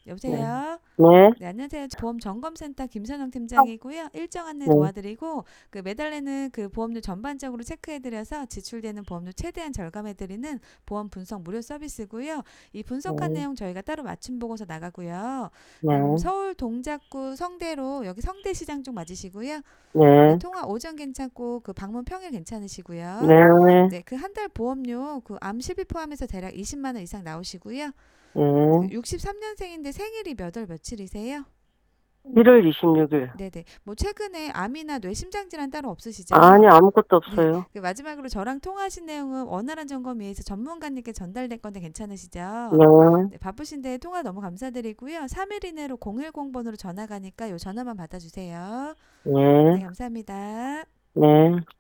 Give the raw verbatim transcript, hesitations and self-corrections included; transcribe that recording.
네. 여보세요? 네. 네, 안녕하세요. 보험 점검센터 김선영 팀장이고요. 일정 안내 네. 도와드리고 그 매달 내는 그 보험료 전반적으로 체크해드려서 지출되는 보험료 최대한 절감해드리는 보험 분석 무료 서비스고요. 이 분석한 네. 내용 저희가 따로 맞춤 보고서 나가고요. 음, 네. 서울 동작구 성대로 여기 성대시장 쪽 맞으시고요. 네, 네. 통화 오전 괜찮고 그 방문 평일 괜찮으시고요. 네. 네, 그 한 달 보험료 그 암 실비 포함해서 대략 이십만 원 이상 나오시고요. 그 네. 육십삼 년생인데 생일이 몇 월 며칠이세요? 일월 이십육일. 네네. 뭐 최근에 암이나 뇌심장 질환 따로 아니, 없으시죠? 아무것도 네. 없어요. 그 마지막으로 저랑 통화하신 내용은 원활한 점검 위해서 전문가님께 전달될 건데 괜찮으시죠? 네. 네, 바쁘신데 통화 너무 감사드리고요. 삼 일 이내로 공일공 번으로 전화 가니까 요 전화만 받아주세요. 네, 네. 감사합니다. 네.